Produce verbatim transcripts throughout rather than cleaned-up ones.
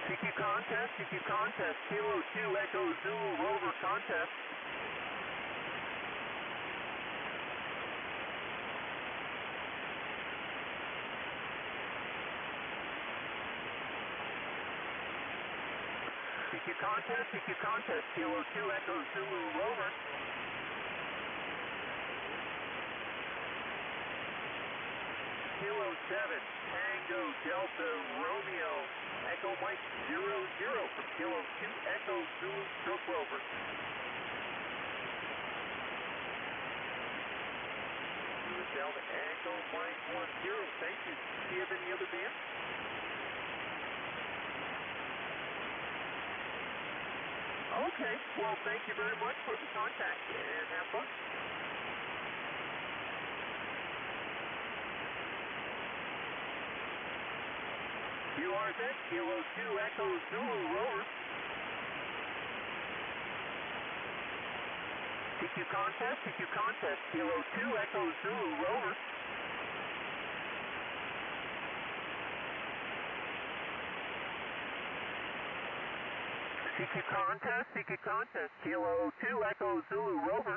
C Q contest, C Q contest, Kilo two Echo Zulu Rover contest. C Q contest, C Q contest, Kilo two Echo Zulu Rover. Kilo seven, Tango Delta Romeo, Echo Mike zero zero from Kilo two Echo Zulu Silk Rover. Delta Echo Mike one zero, thank you. Do you have any other bands? Okay, well thank you very much for the contact and have fun. U R Z, Kilo two Echo Zulu Rover. C Q contest, C Q contest, Kilo two Echo Zulu Rover. C Q contest, C Q contest, Kilo two Echo Zulu Rover.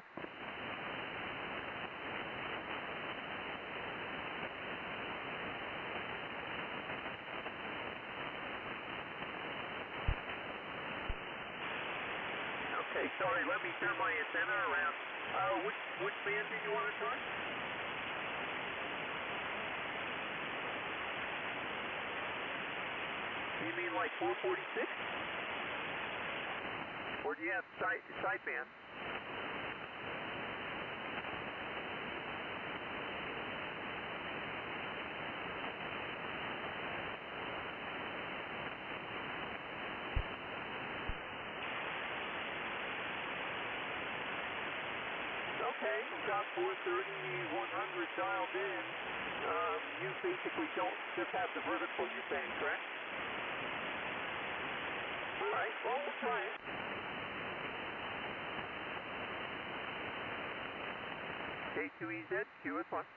Okay, sorry, let me turn my antenna around. Uh, which, which band did you want to try? You mean like four forty-six? Or do you have side, sideband? Okay, we've got four thirty, one hundred dialed in. Um, you basically don't just have the vertical, you're saying, correct? All right, well, we'll try it. K two E Z, Q S one.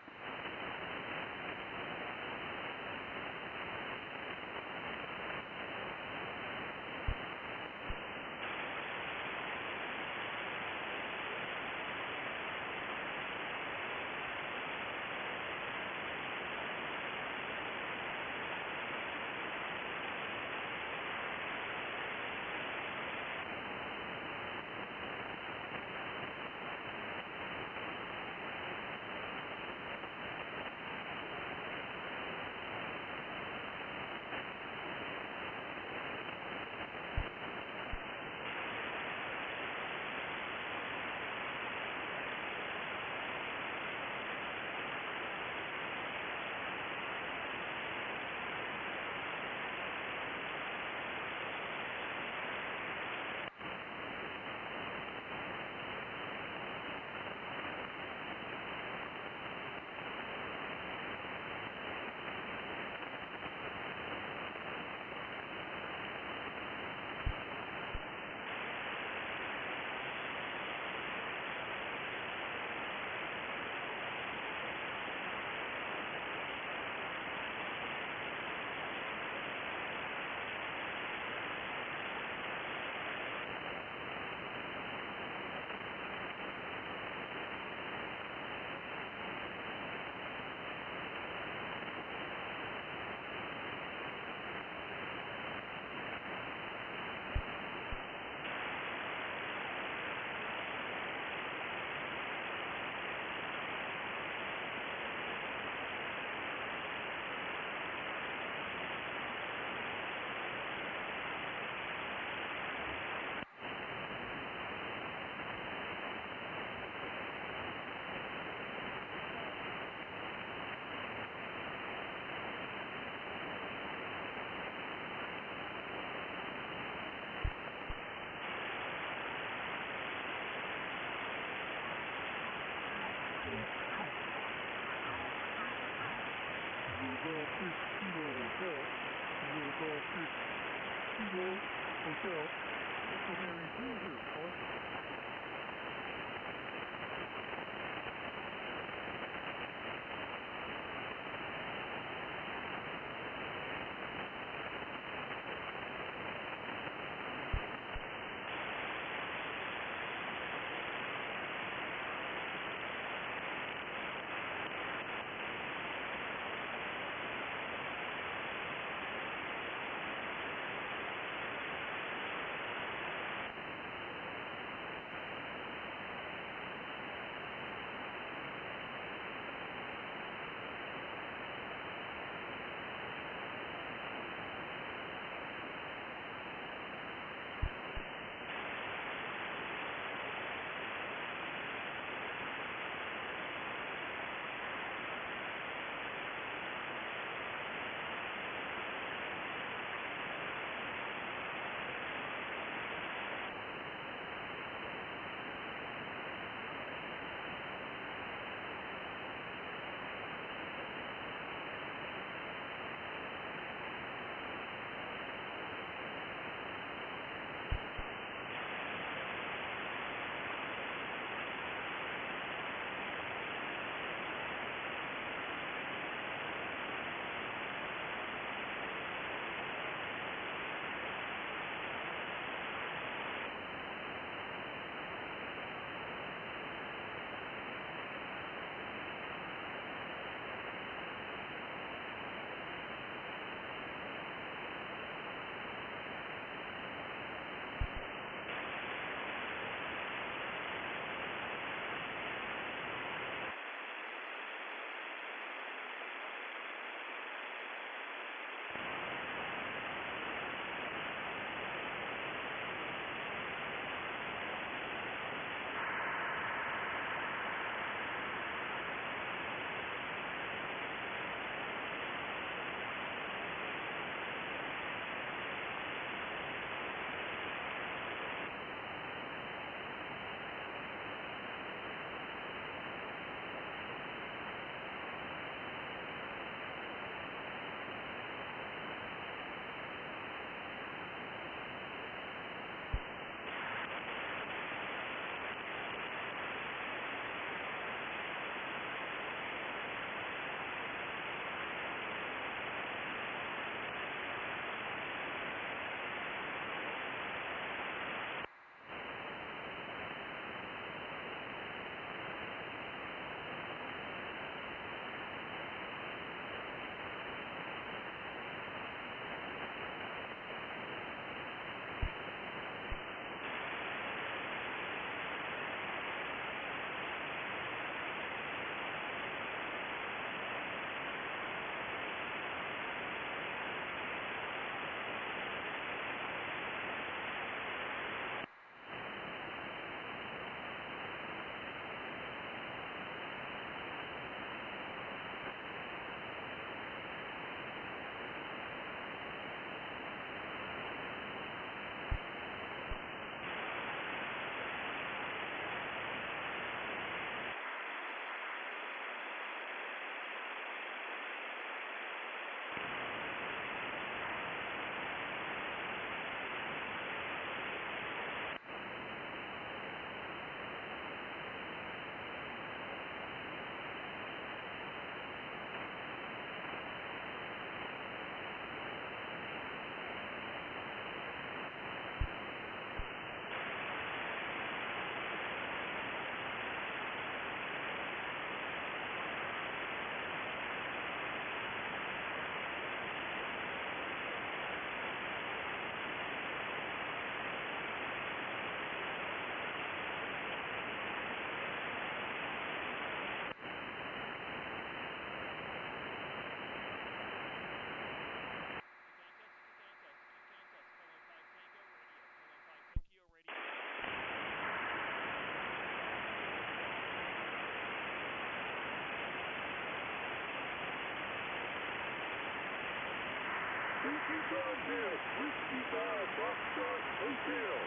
Whiskey five half, Whiskey five, Foxtrot Hotel.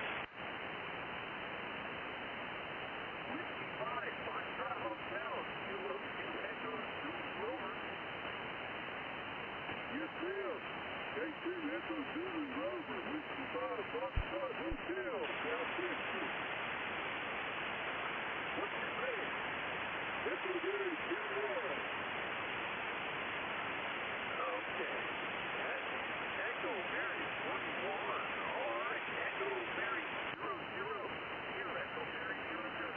Whiskey five, Foxtrot Hotel, Kilo two Echo Zulu Rover. Yes, ma'am. K two Echo Zulu Rover, Whiskey five, Foxtrot Hotel, South Texas. What's your name? Echo Berry two one. Okay. That's Echo Berry twenty-one. All right. Echo Berry zero zero. Here, Echo Berry zero zero.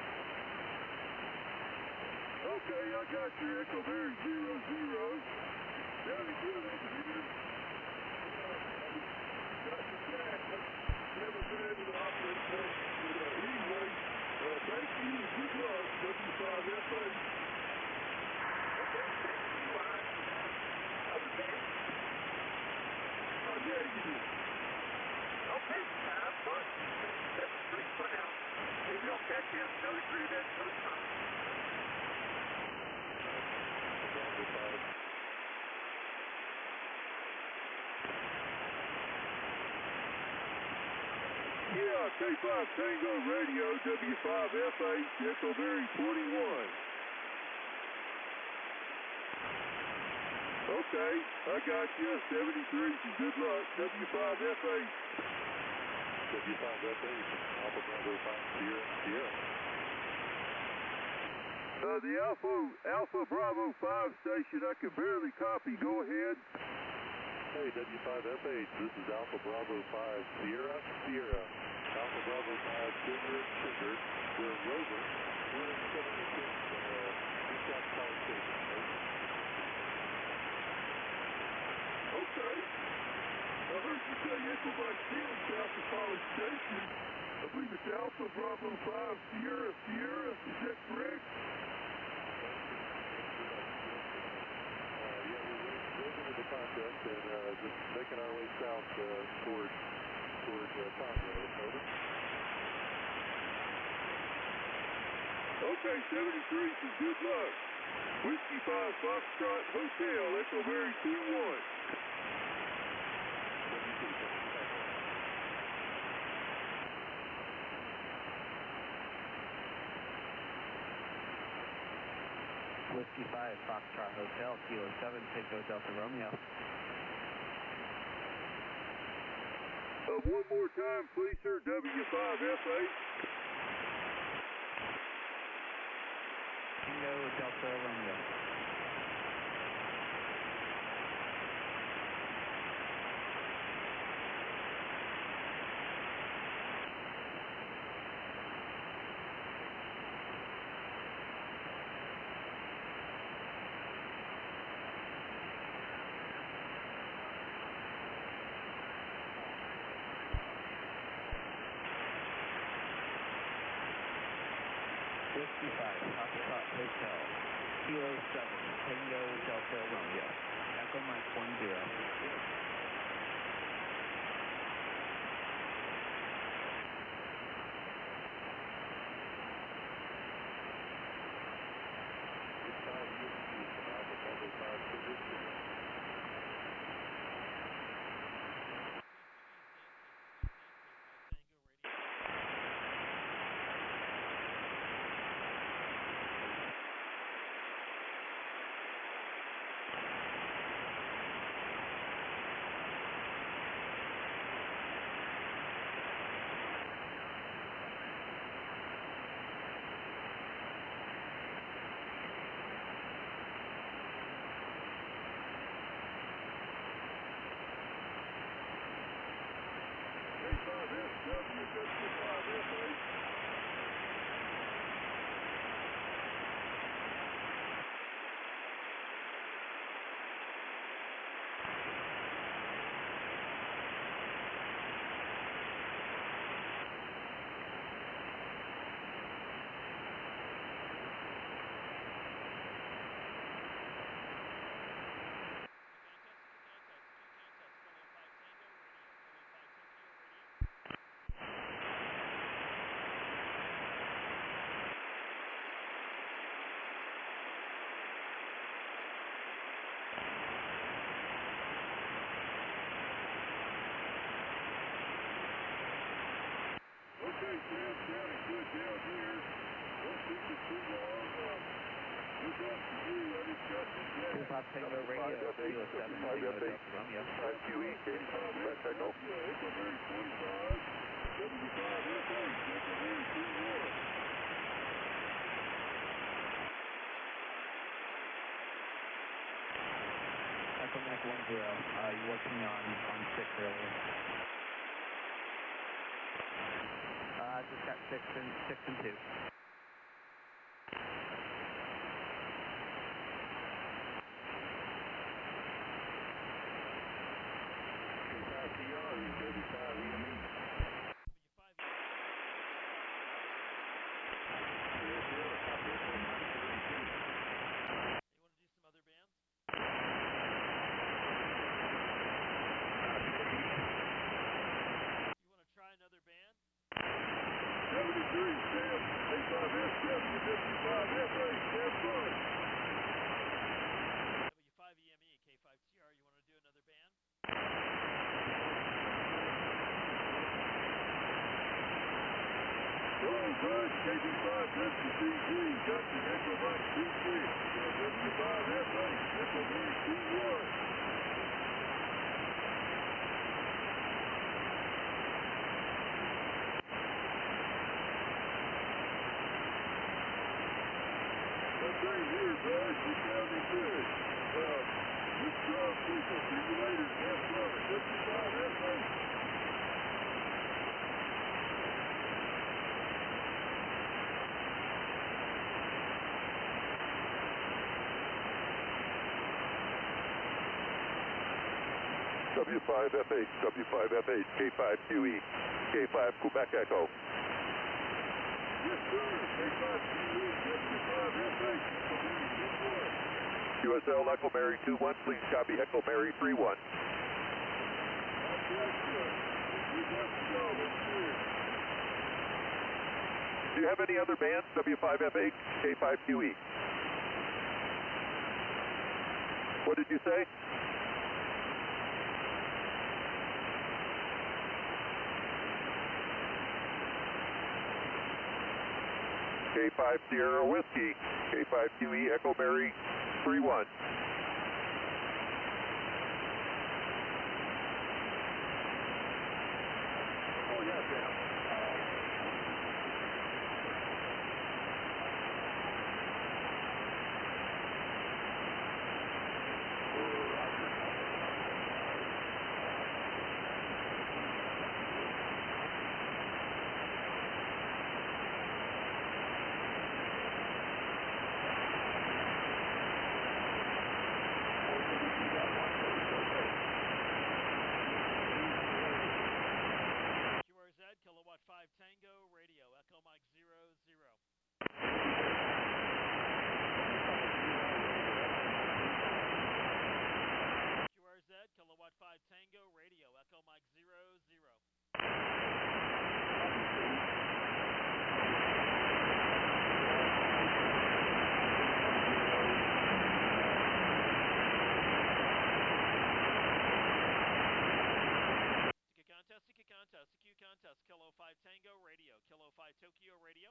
Okay, I got your Echo Berry zero zero. Very good, engineer. Got your tag. Never been able to operate that. But uh, anyway, uh, thank you and good luck, W five F A. Okay, thank you. Uh, have a day. Oh, yeah, you do. Okay, have fun. Seven three for now. Maybe I'll catch you at another great event sometime. Yeah, K five Tango Radio, W five F H, Echo Berry twenty-one. Okay, I got you. seventy-three, and good luck, W five F H. W five F H, Alpha Bravo five, Sierra, Sierra. Uh, the Alpha, Alpha Bravo five station, I can barely copy. Go ahead. Hey, W five F H, this is Alpha Bravo five, Sierra, Sierra. Alpha Bravo five, Sugar, Sugar. We're a rover. We're in seventy-six, uh, just out Power Station. Okay. I heard you say Echo by ten south of Power Station. I believe it's Alpha Bravo five, Sierra, Sierra. Is that correct? The contest and uh, just making our way south uh, toward toward uh, Conroe. Over. Okay, seventy-three, so good luck. Whiskey five Foxtrot Hotel, Echo Berry two one. Whiskey five, Foxtrot Hotel, Kilo seven, Tango Delta Romeo. Uh, one more time, please, sir, W five F H. Tango Delta Romeo. Whiskey five, Foxtrot Hotel, Kilo seven, Tango Delta Romeo. Echo Mike one zero. right, Sam. Sounding good down here. Don't think it's too long. Uh, look up to you. I just got some gas. Two Pop Tango Radio, Kilo seven, Tango Delta Romeo. five Q E, eighty-five Echo. Echo Mary twenty-five, seventy-five F H, Echo Mary three one. Echo Mike one zero, uh, you working on, on six earlier? Uh, just got six and, six and two. seventy-three, Sam. A five F W, fifty-five F H, have fun. W five E M E, K five T R, you want to do another band? Roll good, K B five W C G, Captain Echo Mike two six, W five F H, Echo Mary two one. Okay, here, guys, you're sounding good. Uh, good job, people. See you later. Have fun. fifty-five F H. W five F H, W five F H, K five Q E, K five Quebec Echo. Yes, sir. K five Q E, seventy-five F H, Echo Mary two one. Q S L Echo Mary two one, please copy Echo Mary three one. Do you have any other bands? W five F H, K five Q E. What did you say? K five Sierra Whiskey, K five Q E Echo Mary three one. Oh yeah, Sam. Kilowatt five Tango Radio, Echo Mike zero zero. Q R Z, Kilowatt five Tango Radio, Echo Mike zero zero. Contest, Siki Contest, Q Contest, Kilo five Tango Radio, Kilo five Tokyo Radio.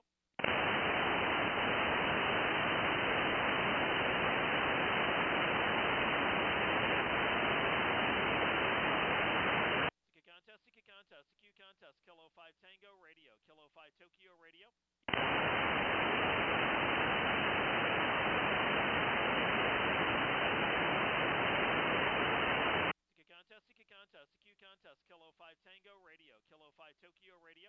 Siki Contest, Siki Contest, Q Contest, Kilo five Tango Radio, Kilo five Tokyo Radio. Contest, Siki Contest, Q Contest, Kilo five Tango Radio, Kilo five Tokyo Radio.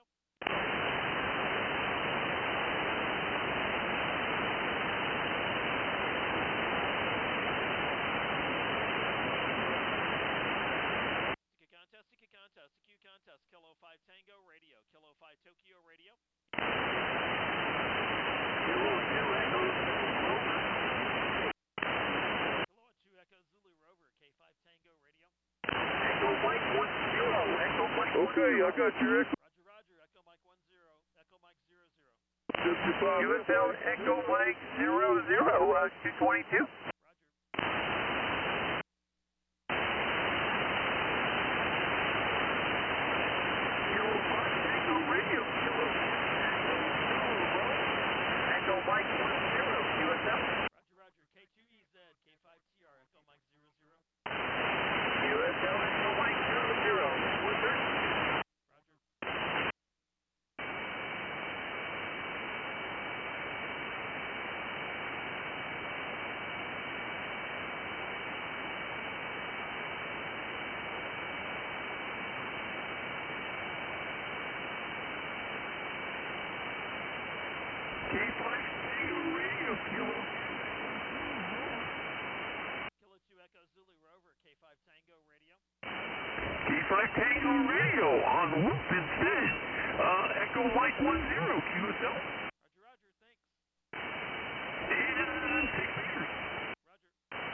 Siki Contest, Siki Contest, Q Contest, Kilo five Tango Radio, Kilo five Tokyo Radio. Kilo two Echo Zulu Rover, K five Tango Radio. Echo Mike one zero, Echo Mike one zero. Okay, I got your Echo. Roger, Roger, Echo Mike one zero, Echo Mike zero zero. fifty-five Q S L Echo Mike zero zero, uh, two twenty-two. Roger. Kilo five Echo Radio, Kilo five Tango Radio on loop instead. Uh, Echo Mike one zero, Q S L. Roger, roger, thanks. And take pictures. Roger.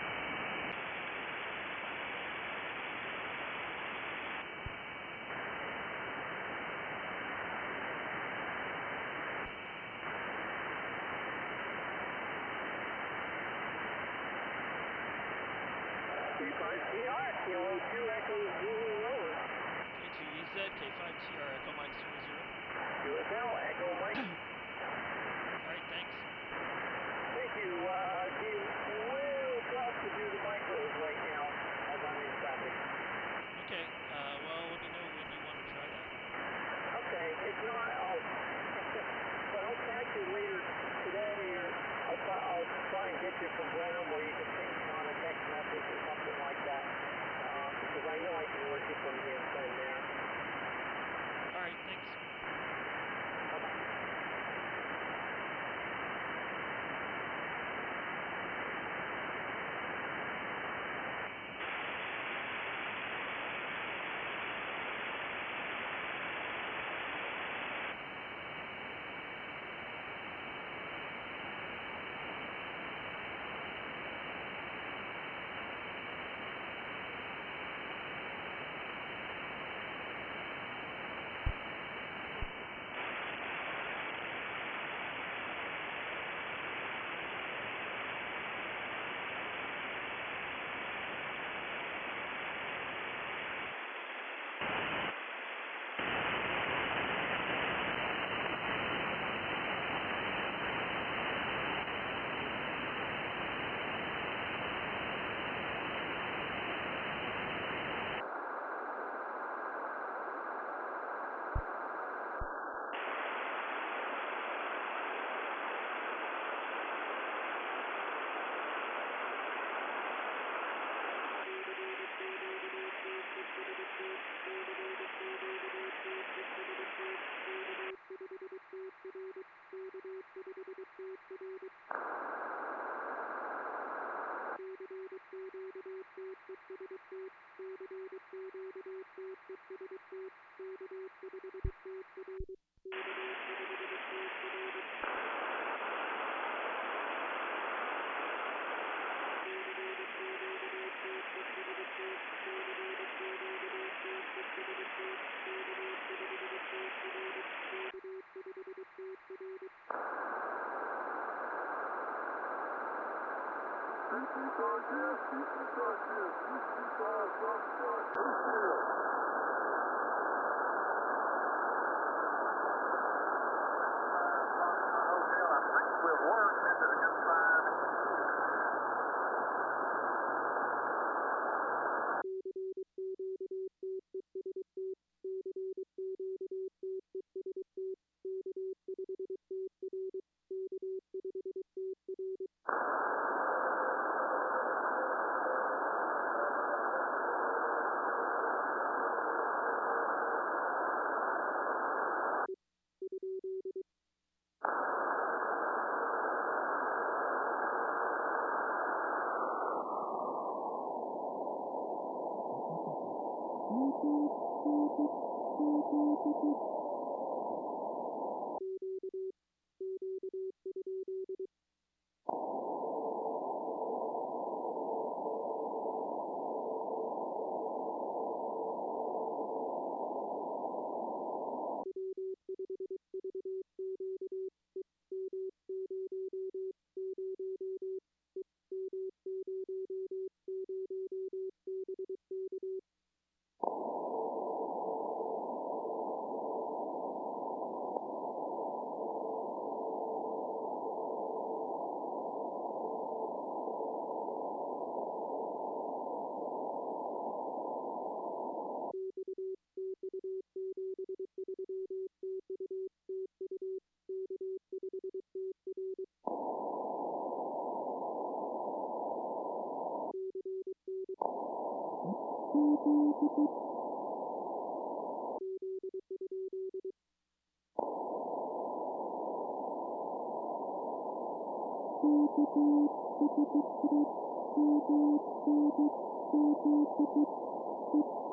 K five T R, Kilo two Echo Zulu over. K two E Z, K five T R, Echo Mike zero zero. Q S L, Echo Mike. Alright, thanks. Thank you. Uh, getting real tough to do the micros right now as I'm in traffic. Okay, uh, well, let me know when you want to try that. Okay, if not, I'll, but I'll catch you later today, or I'll try, I'll try and get you from Brenham where you can ping me on a text message or something like that. Um, because I know I can work it from the inside there. Alright, thanks.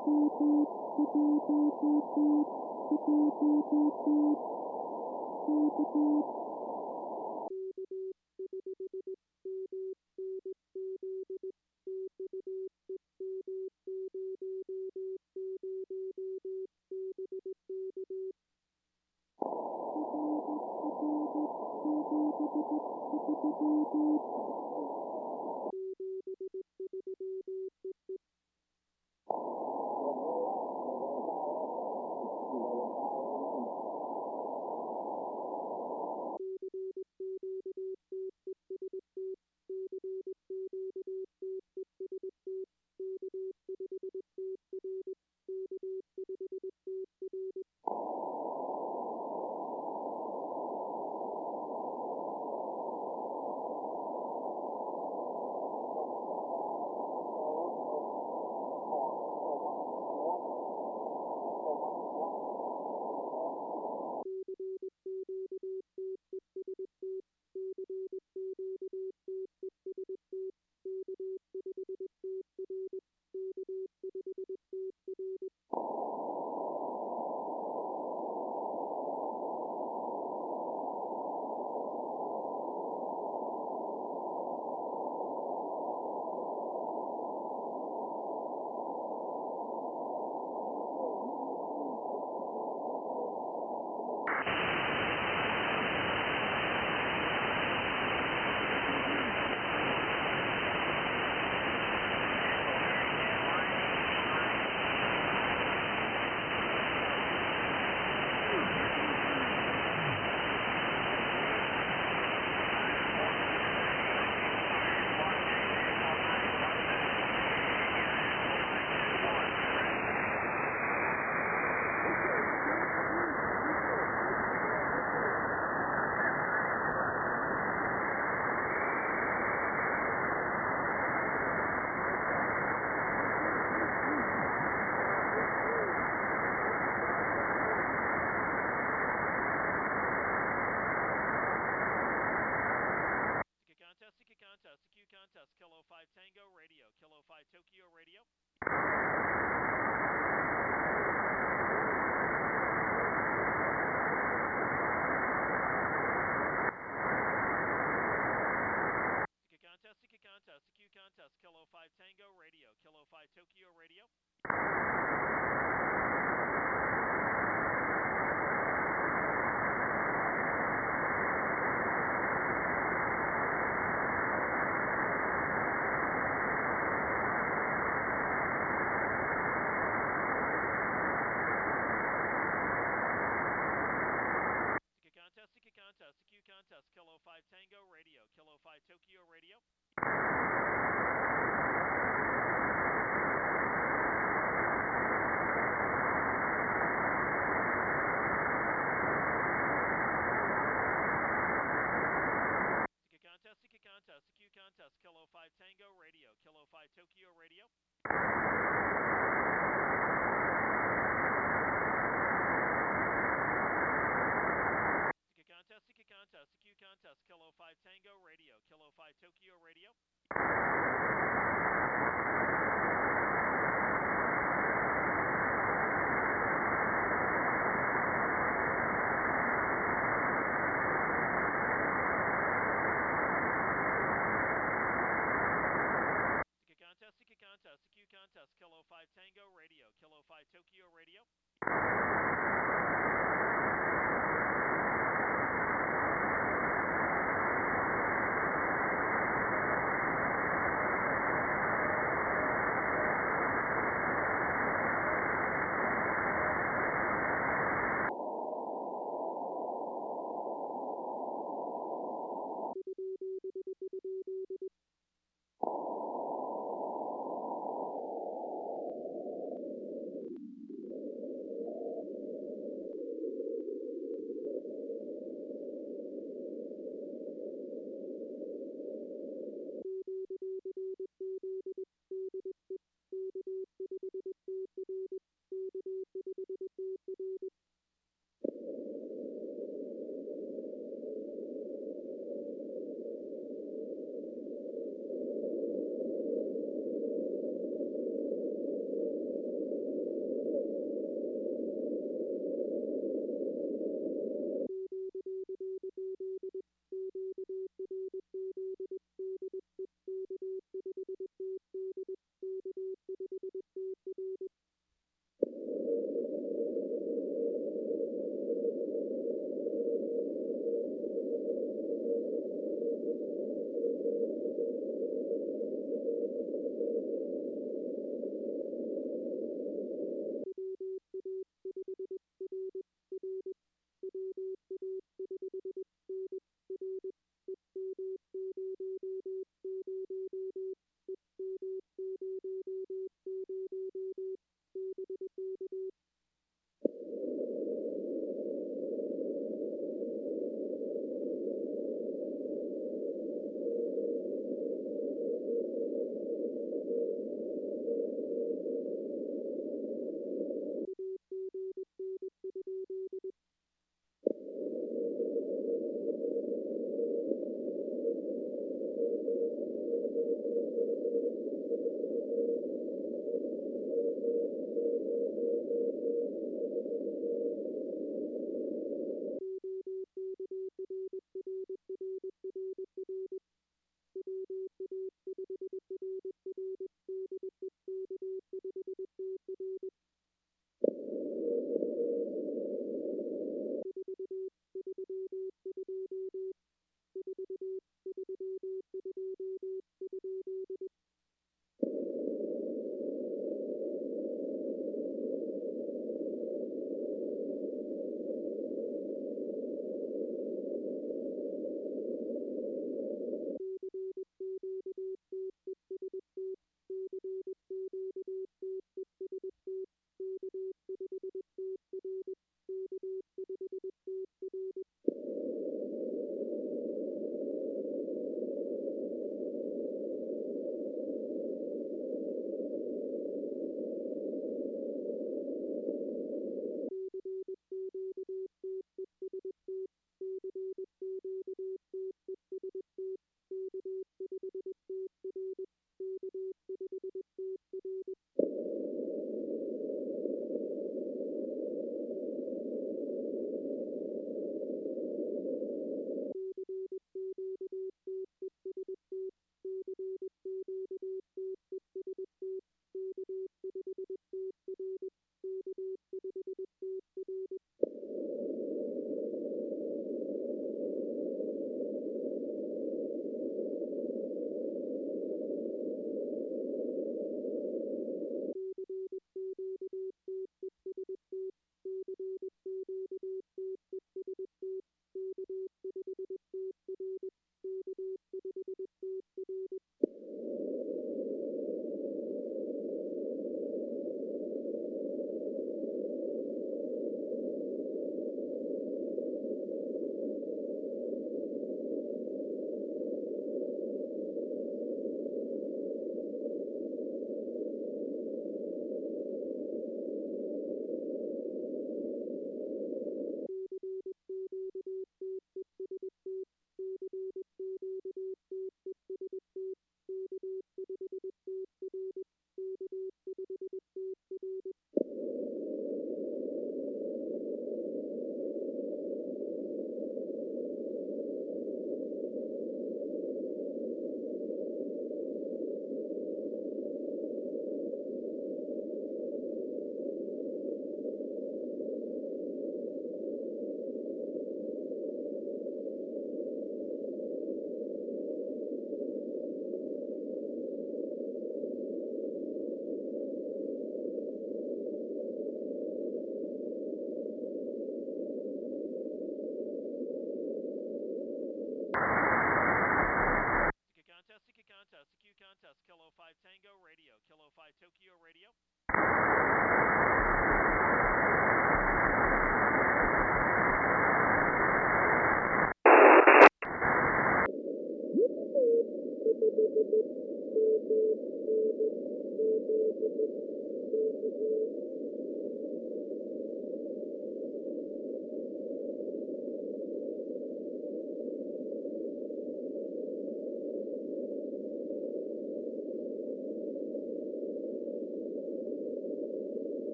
Tokyo Radio. Stick a contest, stick a contest, Q contest, Kilo five Tango Radio, Kilo five Tokyo Radio. Contest, Q contest, Kilo five Tango Radio, Kilo five Tokyo Radio. Stick a contest, stick a contest, Q contest, Kilo five Tango Radio, Kilo five Tokyo Radio. Stick a contest, Q contest, Kilo five Tango Radio, Kilo five Tokyo Radio. Stick a contest, stick a contest, Q contest, Kilo five Tango Radio, Kilo five Tokyo Radio.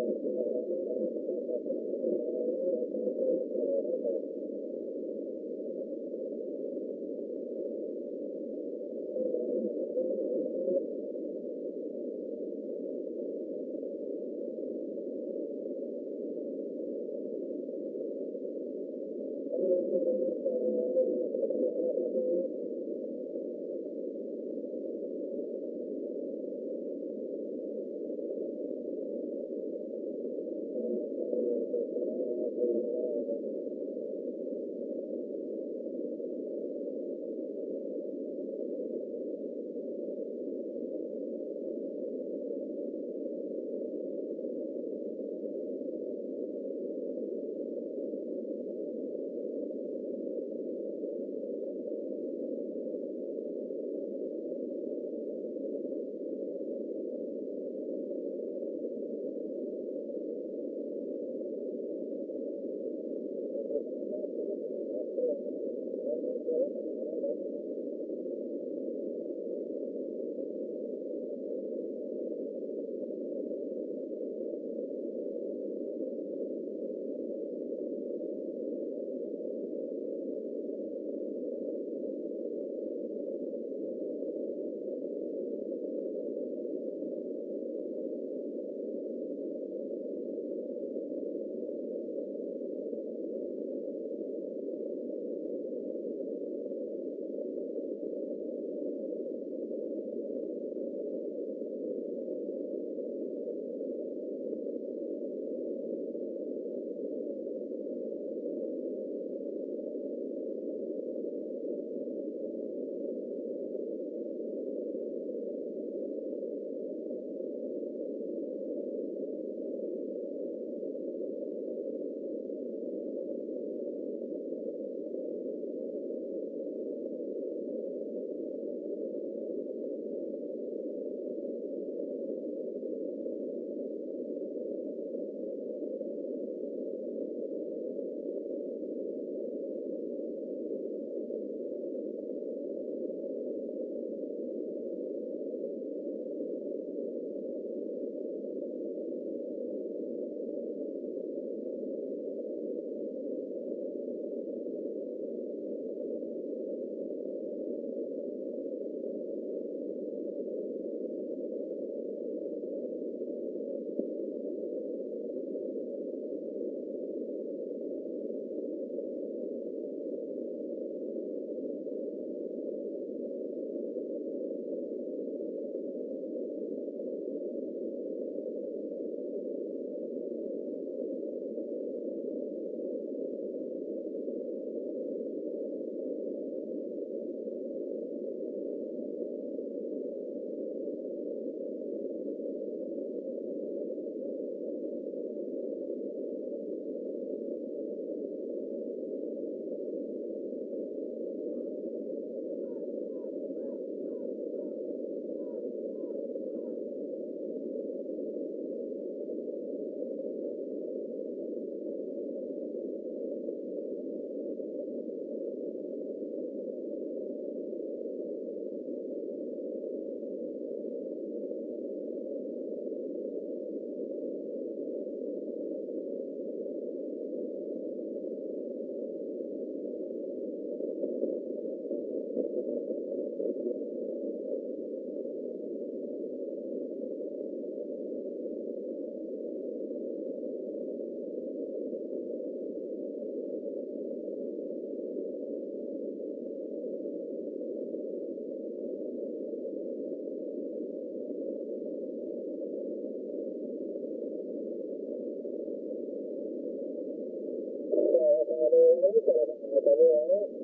Hello,